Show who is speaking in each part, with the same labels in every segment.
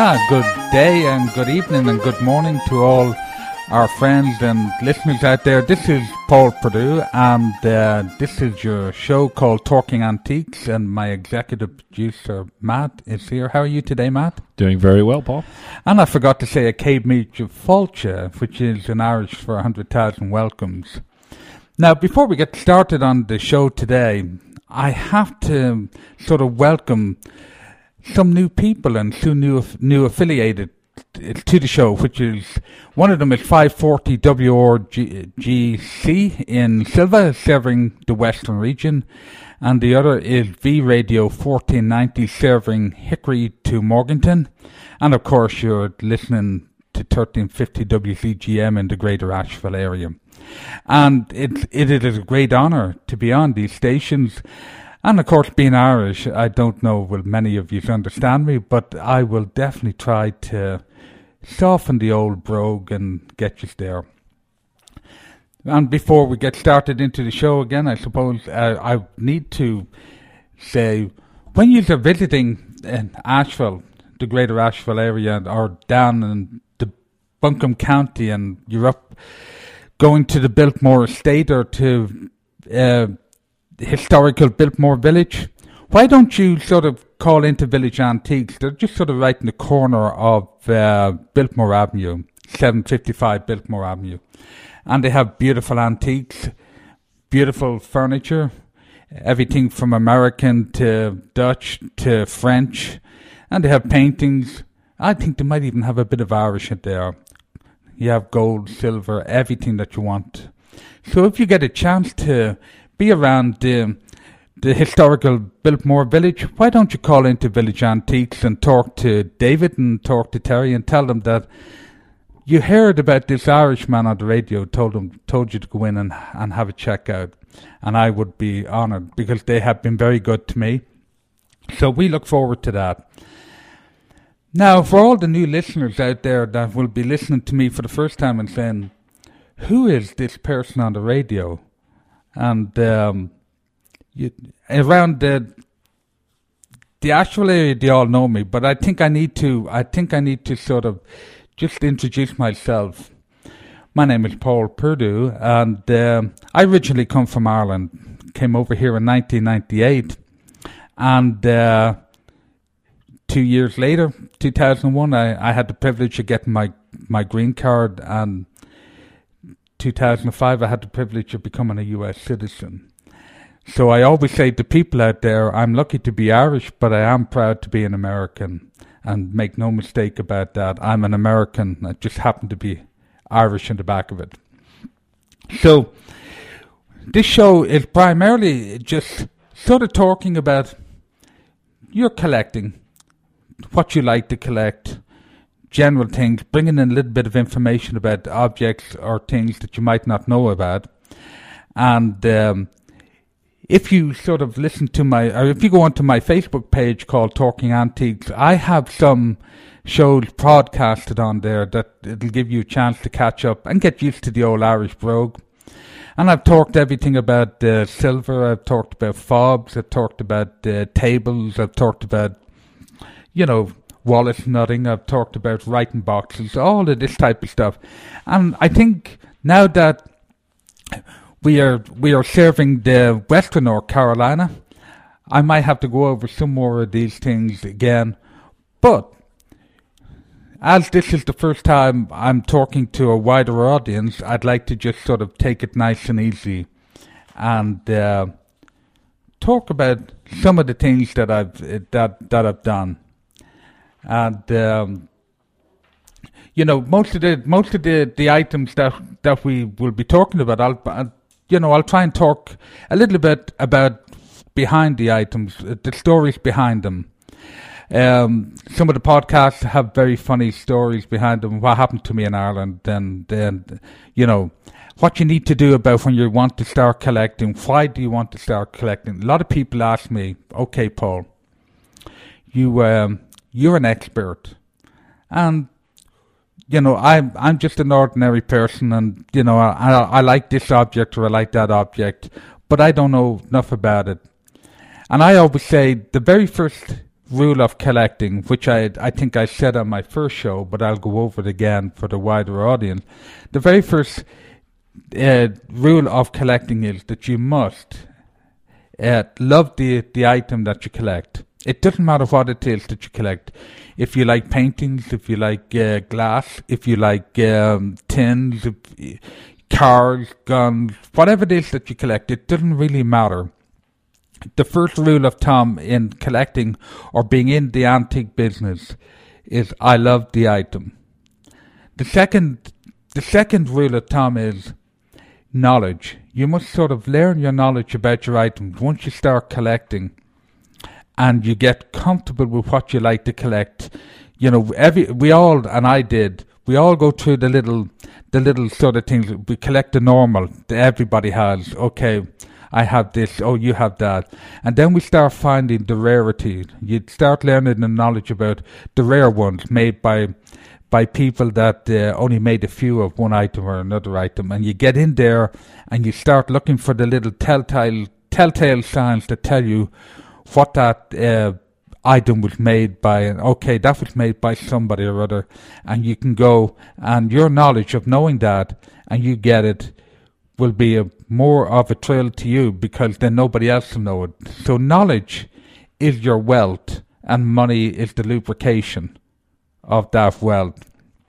Speaker 1: Good day and good evening and good morning to all our friends and listeners out there. This is Paul Perdue, and this is your show called Talking Antiques, and my executive producer Matt is here. How are you today, Matt?
Speaker 2: Doing very well, Paul.
Speaker 1: And I forgot to say a Céad Míle Fáilte, which is in Irish for 100,000 welcomes. Now, before we get started on the show today, I have to sort of welcome some new people and some new affiliated to the show, which is one of them is 540 WRGC in Silva, serving the Western region, and the other is V Radio 1490, serving Hickory to Morganton, and of course you're listening to 1350 WCGM in the Greater Asheville area. And it is a great honour to be on these stations. And of course, being Irish, I don't know will many of you understand me, but I will definitely try to soften the old brogue and get you there. And before we get started into the show again, I suppose I need to say, when you're visiting in Asheville, the Greater Asheville area, or down in the Buncombe County, and you're up going to the Biltmore Estate or to historical Biltmore Village, why don't you sort of call into Village Antiques? They're just sort of right in the corner of Biltmore Avenue, 755 Biltmore Avenue. And they have beautiful antiques, beautiful furniture, everything from American to Dutch to French. And they have paintings. I think they might even have a bit of Irish in there. You have gold, silver, everything that you want. So if you get a chance to be around the historical Biltmore Village, why don't you call into Village Antiques and talk to David and talk to Terry and tell them that you heard about this Irishman on the radio, told you to go in and have a check out. And I would be honoured because they have been very good to me. So we look forward to that. Now, for all the new listeners out there that will be listening to me for the first time and saying, who is this person on the radio? And around the Asheville area, they all know me. But I think I need to sort of just introduce myself. My name is Paul Perdue, and I originally come from Ireland. Came over here in 1998, and 2 years later, 2001, I had the privilege of getting my green card, and 2005, I had the privilege of becoming a U.S. citizen. So I always say to people out there, I'm lucky to be Irish, but I am proud to be an American. And make no mistake about that, I'm an American. I just happen to be Irish in the back of it. So this show is primarily just sort of talking about your collecting, what you like to collect, general things, bringing in a little bit of information about objects or things that you might not know about. And if you sort of listen to if you go onto my Facebook page called Talking Antiques, I have some shows broadcasted on there that it'll give you a chance to catch up and get used to the old Irish brogue. And I've talked everything about silver, I've talked about fobs, I've talked about tables, I've talked about, Wallace nutting, I've talked about writing boxes, all of this type of stuff. And I think now that we are serving the Western North Carolina, I might have to go over some more of these things again. But as this is the first time I'm talking to a wider audience, I'd like to just sort of take it nice and easy and talk about some of the things that I've done. And most of the items that we will be talking about, I'll try and talk a little bit about behind the items, the stories behind them. Some of the podcasts have very funny stories behind them. What happened to me in Ireland, and what you need to do about when you want to start collecting. Why do you want to start collecting? A lot of people ask me, "Okay, Paul, you're an expert, and I'm just an ordinary person, and I like this object or I like that object, but I don't know enough about it." And I always say the very first rule of collecting, which I think I said on my first show, but I'll go over it again for the wider audience. The very first rule of collecting is that you must love the item that you collect. It doesn't matter what it is that you collect. If you like paintings, if you like glass, if you like tins, cars, guns, whatever it is that you collect, it doesn't really matter. The first rule of thumb in collecting or being in the antique business is I love the item. The second rule of thumb is knowledge. You must sort of learn your knowledge about your items. Once you start collecting and you get comfortable with what you like to collect, we all go through the little sort of things. We collect the normal that everybody has. Okay, I have this, oh, you have that. And then we start finding the rarity. You start learning the knowledge about the rare ones made by people that only made a few of one item or another item. And you get in there and you start looking for the little telltale signs that tell you what that item was made by. And okay, that was made by somebody or other. And you can go, and your knowledge of knowing that, and you get it, will be more of a thrill to you because then nobody else will know it. So knowledge is your wealth and money is the lubrication of that wealth.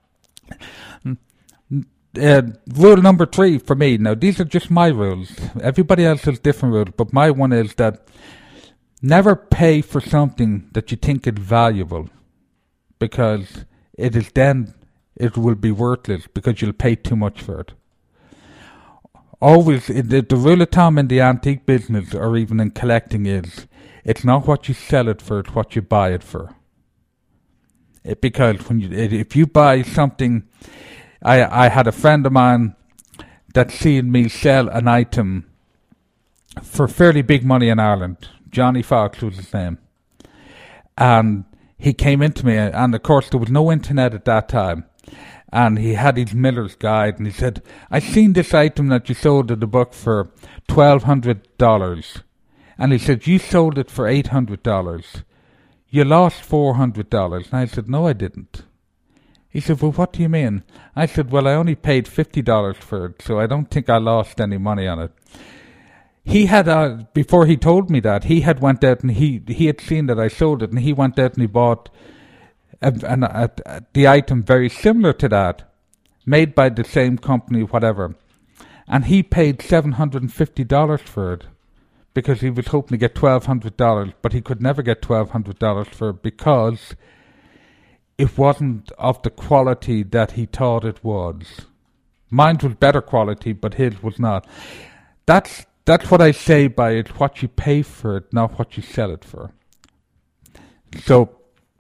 Speaker 1: Rule number 3 for me, now these are just my rules. Everybody else has different rules, but my one is that never pay for something that you think is valuable because it will be worthless because you'll pay too much for it. Always, the rule of thumb in the antique business or even in collecting is, it's not what you sell it for, it's what you buy it for. Because if you buy something, I had a friend of mine that seen me sell an item for fairly big money in Ireland. Johnny Fox was his name. And he came into me, and of course there was no internet at that time. And he had his Miller's Guide, and he said, I seen this item that you sold at the book for $1,200. And he said, you sold it for $800. You lost $400. And I said, no, I didn't. He said, well, what do you mean? I said, well, I only paid $50 for it, so I don't think I lost any money on it. He had, before he told me that, he had went out and he had seen that I sold it, and he went out and he bought the item very similar to that, made by the same company, whatever. And he paid $750 for it because he was hoping to get $1,200, but he could never get $1,200 for it because it wasn't of the quality that he thought it was. Mine was better quality, but his was not. That's what I say by it, what you pay for it, not what you sell it for. So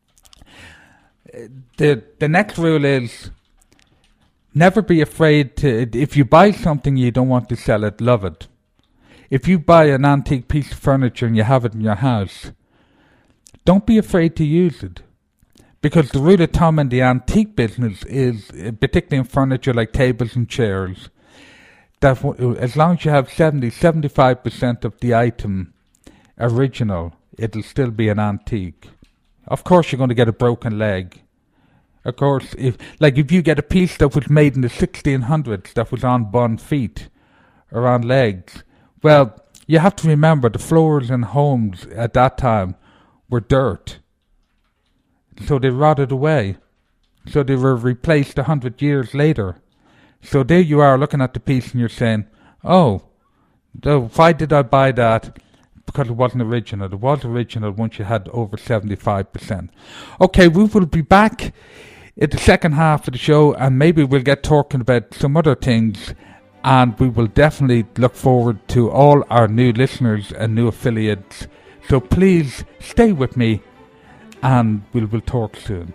Speaker 1: the next rule is never be afraid to, if you buy something you don't want to sell it, love it. If you buy an antique piece of furniture and you have it in your house, don't be afraid to use it. Because the rule of thumb in the antique business is, particularly in furniture like tables and chairs, that as long as you have 75% of the item original, it'll still be an antique. Of course, you're going to get a broken leg. Of course, if you get a piece that was made in the 1600s that was on bun feet or on legs, well, you have to remember the floors in homes at that time were dirt. So they rotted away. So they were replaced 100 years later. So there you are looking at the piece and you're saying, oh, why did I buy that? Because it wasn't original. It was original once you had over 75%. Okay, we will be back in the second half of the show, and maybe we'll get talking about some other things, and we will definitely look forward to all our new listeners and new affiliates. So please stay with me, and we will talk soon.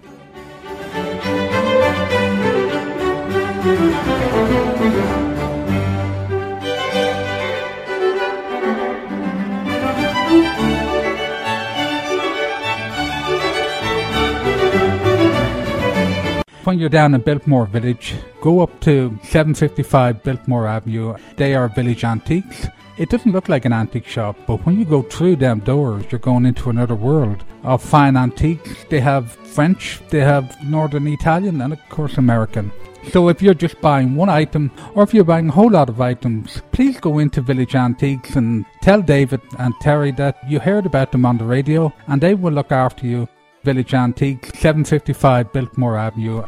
Speaker 1: when you're down in Biltmore Village, go up to 755 Biltmore Avenue. They are Village Antiques. It doesn't look like an antique shop, but when you go through them doors, you're going into another world of fine antiques. They have French, they have Northern Italian, and of course American. So if you're just buying one item, or if you're buying a whole lot of items, please go into Village Antiques and tell David and Terry that you heard about them on the radio, and they will look after you. Village Antiques, 755 Biltmore Avenue.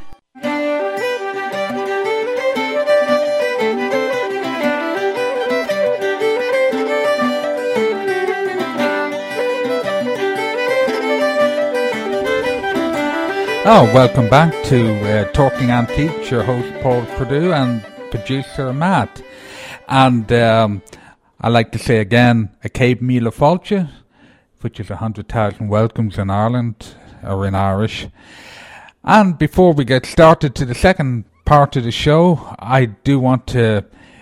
Speaker 1: Oh, welcome back to Talking Antiques, your host Paul Perdue and producer Matt. And I like to say again, a Céad Míle Fáilte, which is 100,000 welcomes in Ireland, or in Irish. And before we get started to the second part of the show, I do want to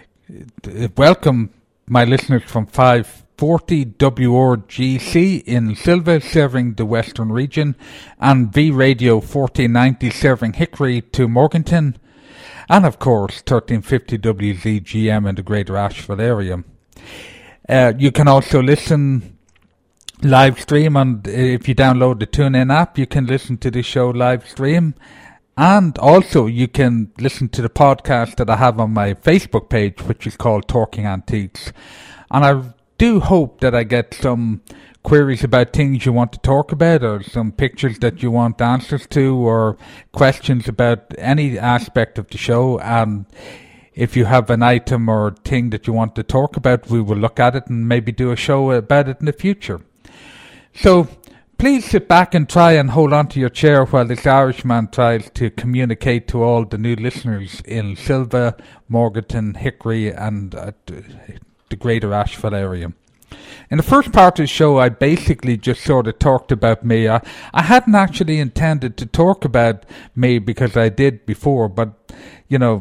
Speaker 1: welcome my listeners from 540 WRGC in Silva, serving the Western region, and V Radio 1490, serving Hickory to Morganton, and of course 1350 WZGM in the Greater Asheville area. You can also listen live stream, and if you download the TuneIn app, you can listen to this show live stream. And also you can listen to the podcast that I have on my Facebook page, which is called Talking Antiques. And I do hope that I get some queries about things you want to talk about, or some pictures that you want answers to, or questions about any aspect of the show. And if you have an item or thing that you want to talk about, we will look at it and maybe do a show about it in the future. So please sit back and try and hold on to your chair while this Irishman tries to communicate to all the new listeners in Silva, Morganton, Hickory, and the Greater Asheville area. In the first part of the show, I basically just sort of talked about me. I hadn't actually intended to talk about me, because I did before, but, you know,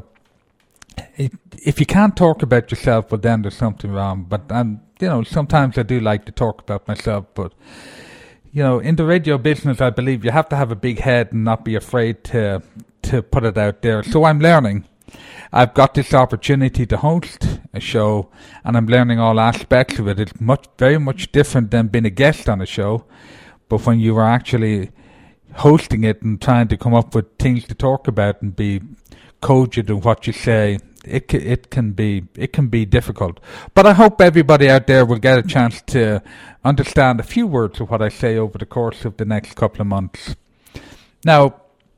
Speaker 1: if you can't talk about yourself, well, then there's something wrong. But, you know, sometimes I do like to talk about myself, but, you know, in the radio business, I believe you have to have a big head and not be afraid to put it out there. So I'm learning. I've got this opportunity to host a show, and I'm learning all aspects of it. It's very much different than being a guest on a show. But when you are actually hosting it and trying to come up with things to talk about and be cogent in what you say, it can be difficult. But I hope everybody out there will get a chance to understand a few words of what I say over the course of the next couple of months. Now,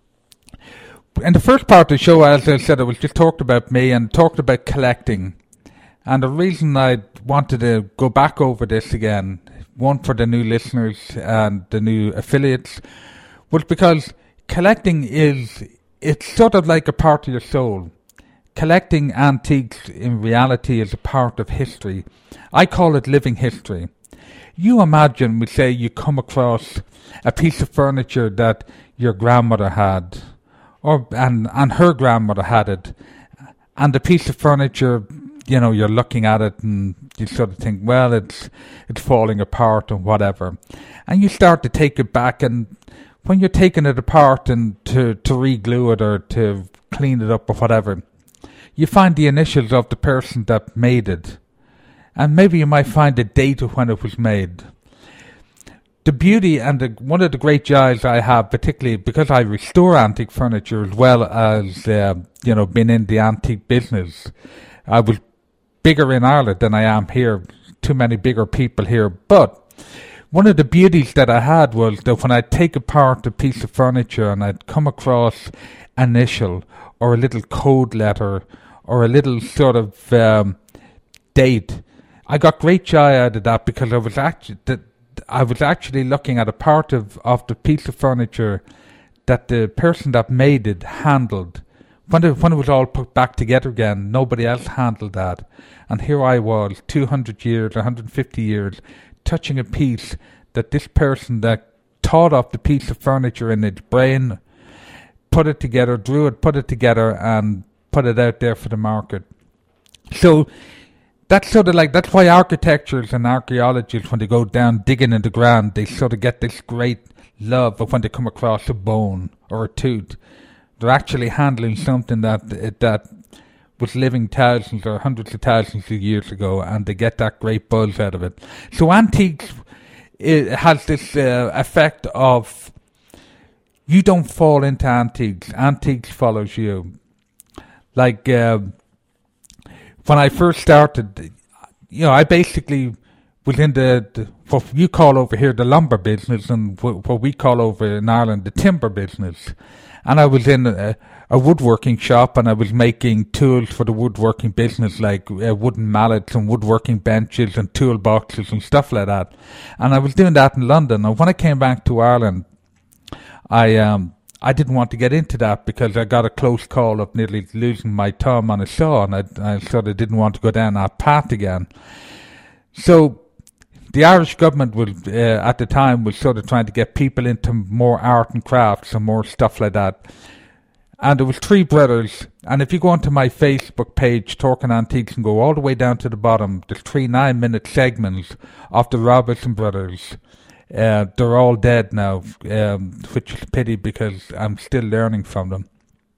Speaker 1: in the first part of the show, as I said, I was just talked about me and talked about collecting. And the reason I wanted to go back over this again, one for the new listeners and the new affiliates, was because collecting it's sort of like a part of your soul. Collecting antiques in reality is a part of history. I call it living history. You imagine, we say you come across a piece of furniture that your grandmother had, and her grandmother had it, and the piece of furniture, you know, you're looking at it and you sort of think, well, it's falling apart and whatever, and you start to take it back, and when you're taking it apart and to re-glue it or to clean it up or whatever, you find the initials of the person that made it, and maybe you might find the date of when it was made. The beauty and one of the great joys I have, particularly because I restore antique furniture as well as, being in the antique business. I was bigger in Ireland than I am here. Too many bigger people here. But one of the beauties that I had was that when I take apart a piece of furniture and I'd come across an initial or a little code letter or a little sort of date, I got great joy out of that, because I was actually looking at a part of the piece of furniture that the person that made it handled. When it was all put back together again, nobody else handled that. And here I was, 200 years, 150 years, touching a piece that this person that thought of the piece of furniture in its brain, put it together, drew it, put it together, and put it out there for the market. So that's sort of like, that's why architectures and archaeologists, when they go down digging in the ground, they sort of get this great love of when they come across a bone or a tooth, They're actually handling something that was living thousands or hundreds of thousands of years ago, and they get that great buzz out of it. So antiques, it has this effect of you don't fall into antiques. Antiques follows you. Like when I first started, I basically was in the what you call over here the lumber business, and what we call over in Ireland the timber business. And I was in a woodworking shop, and I was making tools for the woodworking business, like wooden mallets and woodworking benches and toolboxes and stuff like that. And I was doing that in London. And when I came back to Ireland, I didn't want to get into that because I got a close call of nearly losing my thumb on a saw, and I sort of didn't want to go down that path again. So the Irish government was, at the time, was sort of trying to get people into more art and crafts and more stuff like that. And there was three brothers, and if you go onto my Facebook page, Talking Antiques, and go all the way down to the bottom, there's 3 9-minute segments of the Robertson brothers. They're all dead now, which is a pity because I'm still learning from them.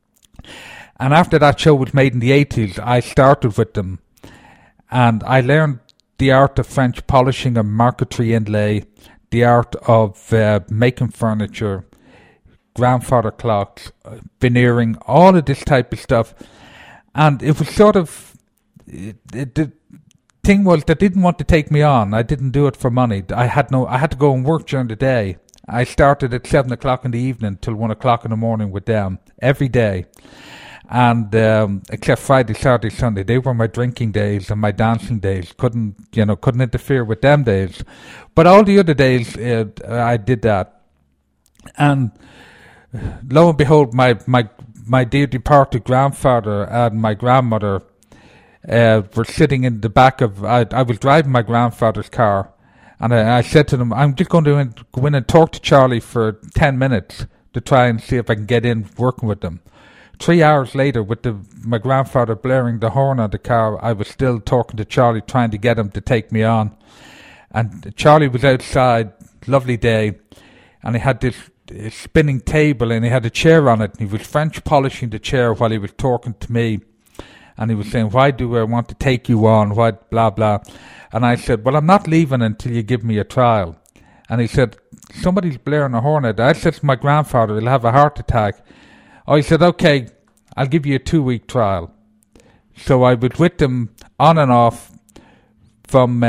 Speaker 1: And after that show was made in the 80s, I started with them, and I learned the art of French polishing and marquetry inlay, the art of making furniture, grandfather clocks, veneering, all of this type of stuff. And it was sort of, the thing was, they didn't want to take me on. I didn't do it for money. I had to go and work during the day. I started at 7 o'clock in the evening till 1 o'clock in the morning with them every day. And except Friday, Saturday, Sunday, they were my drinking days and my dancing days. Couldn't interfere with them days. But all the other days, I did that. And lo and behold, my dear departed grandfather and my grandmother were sitting in the back of. I was driving my grandfather's car, and I said to them, "I'm just going to go in and talk to Charlie for 10 minutes to try and see if I can get in working with them." 3 hours later, with my grandfather blaring the horn on the car, I was still talking to Charlie, trying to get him to take me on. And Charlie was outside, lovely day, and he had this spinning table, and he had a chair on it, and he was French polishing the chair while he was talking to me. And he was saying, "Why do I want to take you on? Why, blah, blah." And I said, "Well, I'm not leaving until you give me a trial." And he said, "Somebody's blaring a horn at." I said to my grandfather, "He'll have a heart attack." Oh, he said, "Okay, I'll give you a 2-week trial." So I was with them on and off from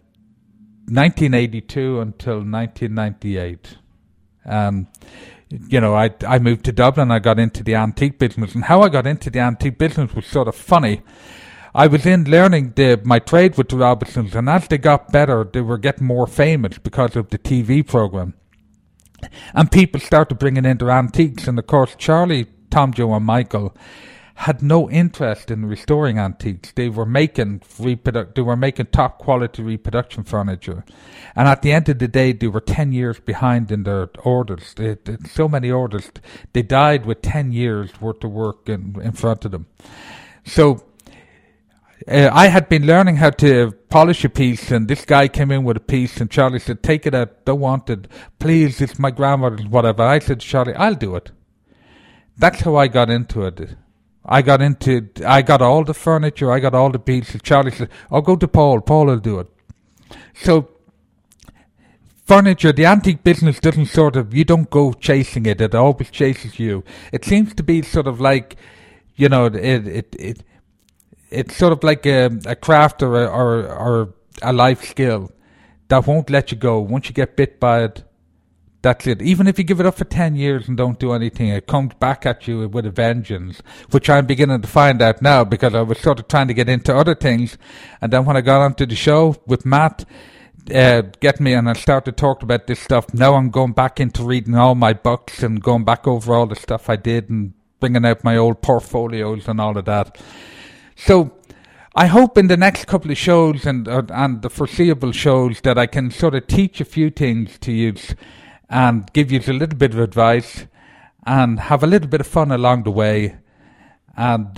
Speaker 1: 1982 until 1998. I moved to Dublin. I got into the antique business, and how I got into the antique business was sort of funny. I was in learning my trade with the Robertsons, and as they got better, they were getting more famous because of the TV program. And people started bringing in their antiques, and of course Charlie, Tom, Joe and Michael had no interest in restoring antiques. They were making top quality reproduction furniture, and at the end of the day, they were 10 years behind in their orders. They had so many orders, they died with 10 years worth of work in front of them. So I had been learning how to polish a piece, and this guy came in with a piece, and Charlie said, "Take it out, don't want it, please, it's my grandmother's," whatever. I said to Charlie, "I'll do it." That's how I got into it. I got all the furniture, I got all the pieces. Charlie said, "Oh, go to Paul will do it." So furniture, the antique business doesn't you don't go chasing it, it always chases you. It seems to be sort of like, it's sort of like a craft or a life skill that won't let you go. Once you get bit by it, that's it. Even if you give it up for 10 years and don't do anything, it comes back at you with a vengeance, which I'm beginning to find out now because I was sort of trying to get into other things. And then when I got onto the show with Matt, get me, and I started talking about this stuff, now I'm going back into reading all my books and going back over all the stuff I did and bringing out my old portfolios and all of that. So I hope in the next couple of shows and the foreseeable shows that I can sort of teach a few things to you and give you a little bit of advice and have a little bit of fun along the way, and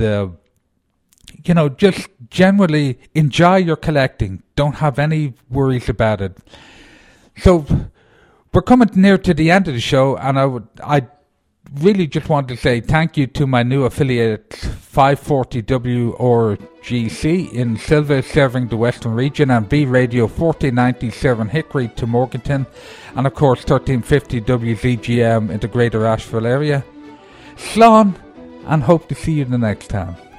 Speaker 1: just generally enjoy your collecting. Don't have any worries about it. So we're coming near to the end of the show, and really just want to say thank you to my new affiliate 540 WRGC in Silva, serving the Western region, and B Radio 1497 Hickory to Morganton, and of course 1350 WZGM in the Greater Asheville area. Slán, and hope to see you the next time.